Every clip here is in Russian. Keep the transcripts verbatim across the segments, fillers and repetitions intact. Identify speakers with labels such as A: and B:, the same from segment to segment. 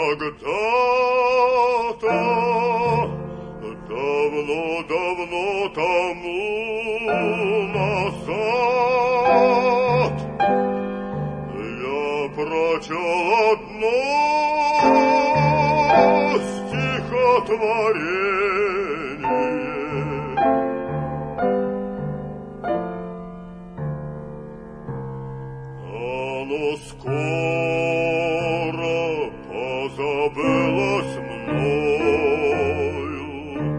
A: Когда-то, давно-давно тому назад, я прочел одно стихотворение. Оно скоро позабылось мною,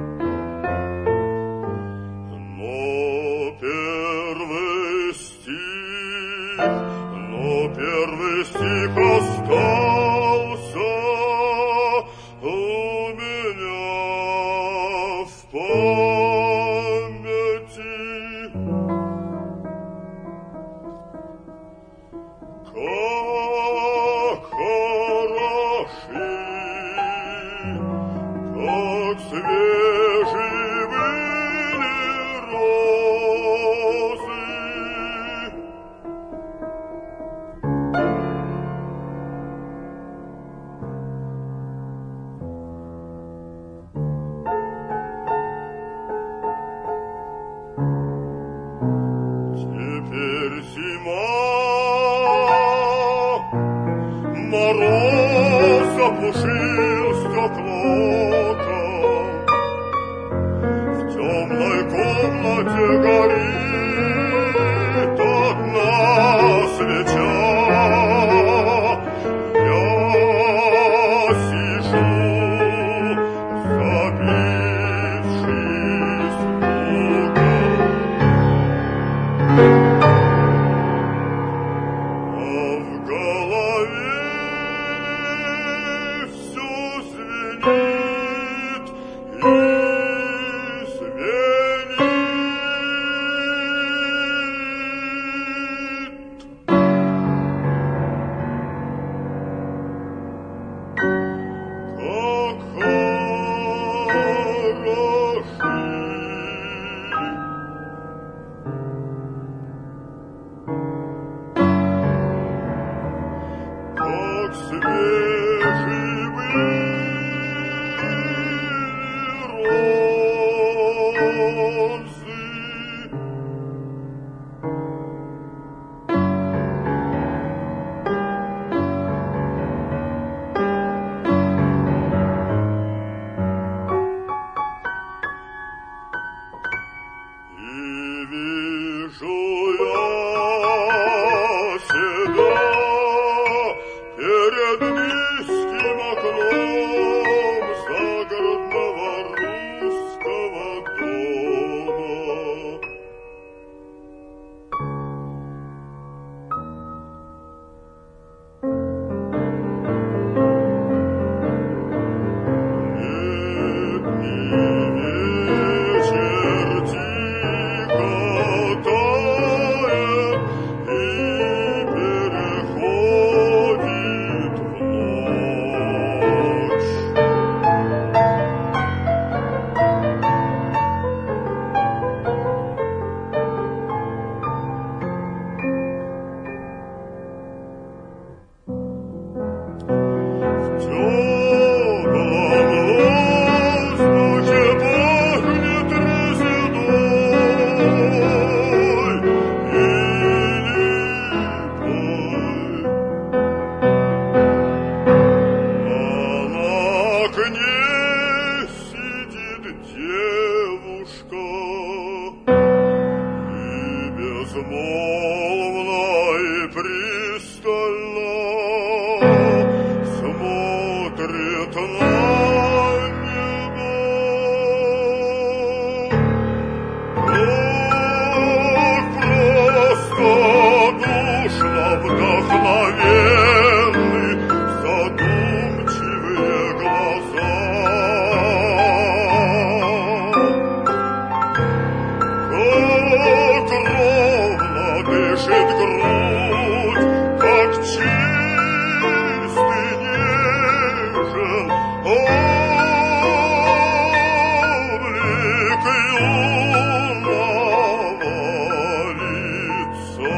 A: но первый стих, но первый стих остался у меня в памяти. Как хороши, как свежи были розы. Теперь зима, мороз опушил стекло-то, в темной комнате горит одна свеча. Я сижу, забившись в угол. А в голове все звенит и звенит. Как хороши, как свежи были розы. И вижу я себя перед низким окном загородного русского дома. Летний вечер тихо тает и переходит в ночь. В теплом воздухе пахнет резидой и липой. На окне сидит девушка и безмолвно и пристально смотрит на небо. Как простодушно вдохновенны задумчивые глаза. Как ровно дышит грудь, как чист и нежен облик юного лица.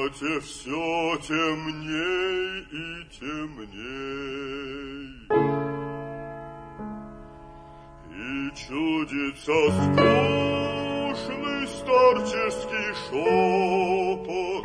A: комнате все темней и темней. И чудится скучный старческий шепот.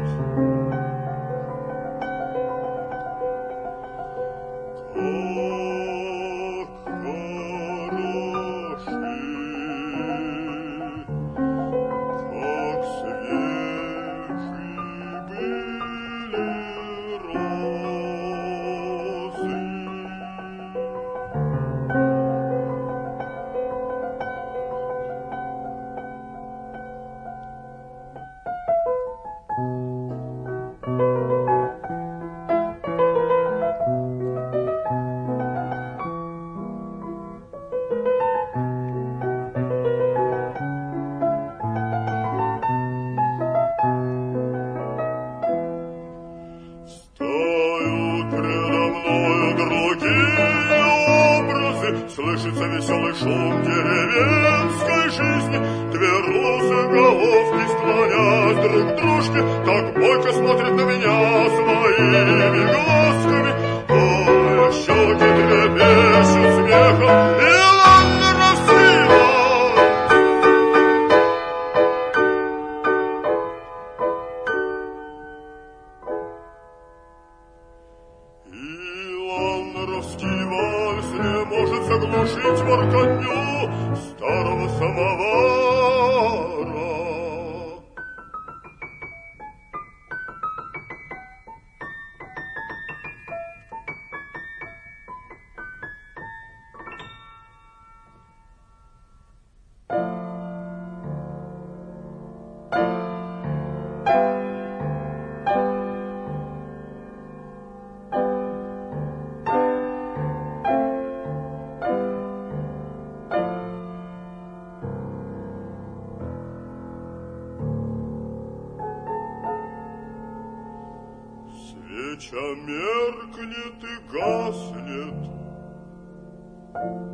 A: Слышится веселый шум деревенской жизни. Две розы-головки, склонясь друг к дружке, так бойко смотрят на меня своими глазками. Ой, щеки трепещут смехом, и ладно рассвелась. И ланровский вальс не может заглушить воркотню старого самовара. Свеча меркнет и гаснет,